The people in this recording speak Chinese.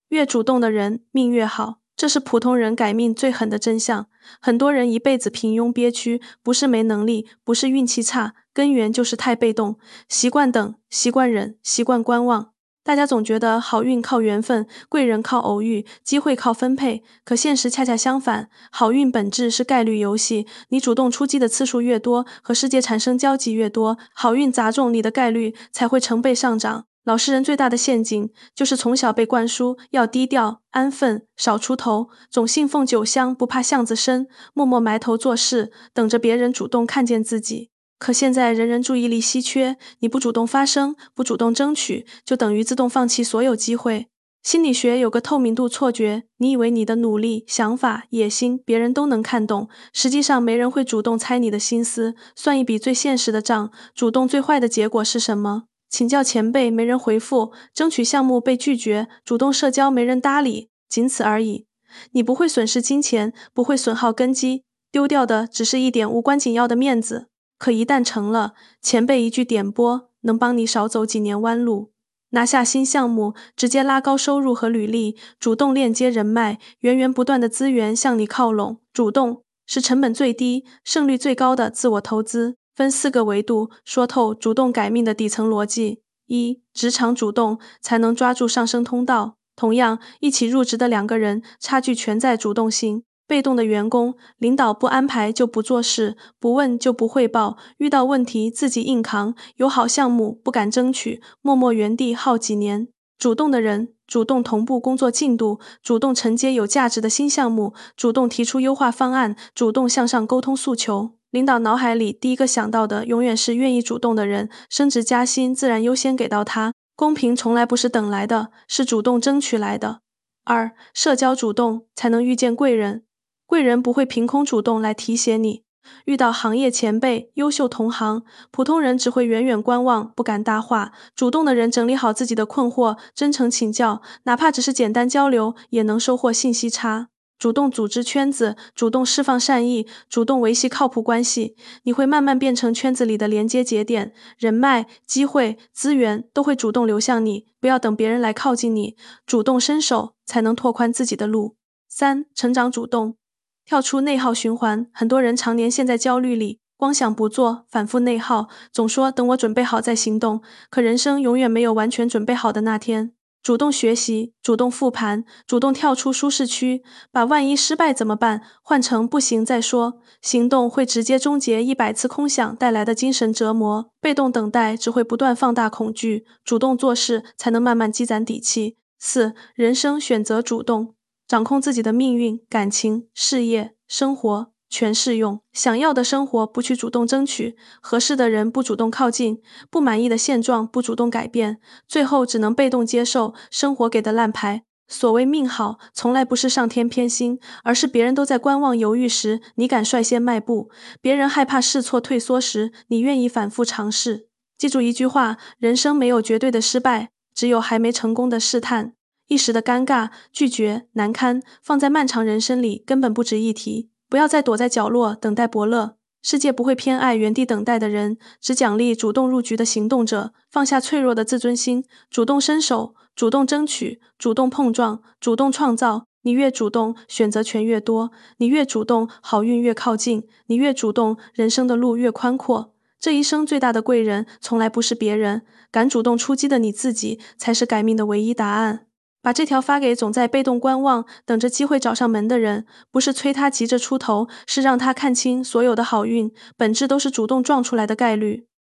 越主动的人命越好，这是普通人改命最狠的真相。很多人一辈子平庸憋屈，不是没能力，不是运气差，根源就是太被动，习惯等，习惯忍，习惯观望。大家总觉得好运靠缘分，贵人靠偶遇，机会靠分配，可现实恰恰相反，好运本质是概率游戏，你主动出击的次数越多，和世界产生交集越多，好运砸中你的概率才会成倍上涨。老实人最大的陷阱，就是从小被灌输要低调、安分、少出头，总信奉酒香不怕巷子深，默默埋头做事，等着别人主动看见自己。可现在人人注意力稀缺，你不主动发声，不主动争取，就等于自动放弃所有机会。心理学有个透明度错觉，你以为你的努力、想法、野心别人都能看懂，实际上没人会主动猜你的心思。算一笔最现实的账，主动最坏的结果是什么？请教前辈没人回复，争取项目被拒绝，主动社交没人搭理，仅此而已。你不会损失金钱，不会损耗根基，丢掉的只是一点无关紧要的面子。可一旦成了，前辈一句点拨，能帮你少走几年弯路。拿下新项目，直接拉高收入和履历，主动链接人脉，源源不断的资源向你靠拢。主动是成本最低、胜率最高的自我投资。分4个维度，说透主动改命的底层逻辑。1. 职场主动才能抓住上升通道。同样，一起入职的2个人，差距全在主动性。被动的员工，领导不安排就不做事，不问就不汇报，遇到问题自己硬扛，有好项目不敢争取，默默原地耗几年。主动的人，主动同步工作进度，主动承接有价值的新项目，主动提出优化方案，主动向上沟通诉求。领导脑海里第一个想到的永远是愿意主动的人，升职加薪自然优先给到他。公平从来不是等来的，是主动争取来的。2. 社交主动才能遇见贵人。贵人不会凭空主动来提携你，遇到行业前辈、优秀同行，普通人只会远远观望，不敢搭话。主动的人整理好自己的困惑，真诚请教，哪怕只是简单交流，也能收获信息差。主动组织圈子，主动释放善意，主动维系靠谱关系，你会慢慢变成圈子里的连接节点，人脉、机会、资源都会主动流向你，不要等别人来靠近你，主动伸手才能拓宽自己的路。3. 成长主动跳出内耗循环，很多人常年陷在焦虑里，光想不做，反复内耗，总说等我准备好再行动，可人生永远没有完全准备好的那天。主动学习，主动复盘，主动跳出舒适区，把万一失败怎么办换成不行再说。行动会直接终结100次空想带来的精神折磨，被动等待只会不断放大恐惧，主动做事才能慢慢积攒底气。4. 人生选择主动，掌控自己的命运、感情、事业、生活，全适用。想要的生活不去主动争取，合适的人不主动靠近，不满意的现状不主动改变，最后只能被动接受生活给的烂牌。所谓命好，从来不是上天偏心，而是别人都在观望犹豫时，你敢率先迈步；别人害怕试错退缩时，你愿意反复尝试。记住一句话，人生没有绝对的失败，只有还没成功的试探。一时的尴尬、拒绝、难堪，放在漫长人生里根本不值一提。不要再躲在角落等待伯乐，世界不会偏爱原地等待的人，只奖励主动入局的行动者。放下脆弱的自尊心，主动伸手，主动争取，主动碰撞，主动创造。你越主动，选择权越多；你越主动，好运越靠近；你越主动，人生的路越宽阔。这一生最大的贵人，从来不是别人，敢主动出击的你自己，才是改命的唯一答案。把这条发给总在被动观望，等着机会找上门的人，不是催他急着出头，是让他看清所有的好运，本质都是主动撞出来的概率。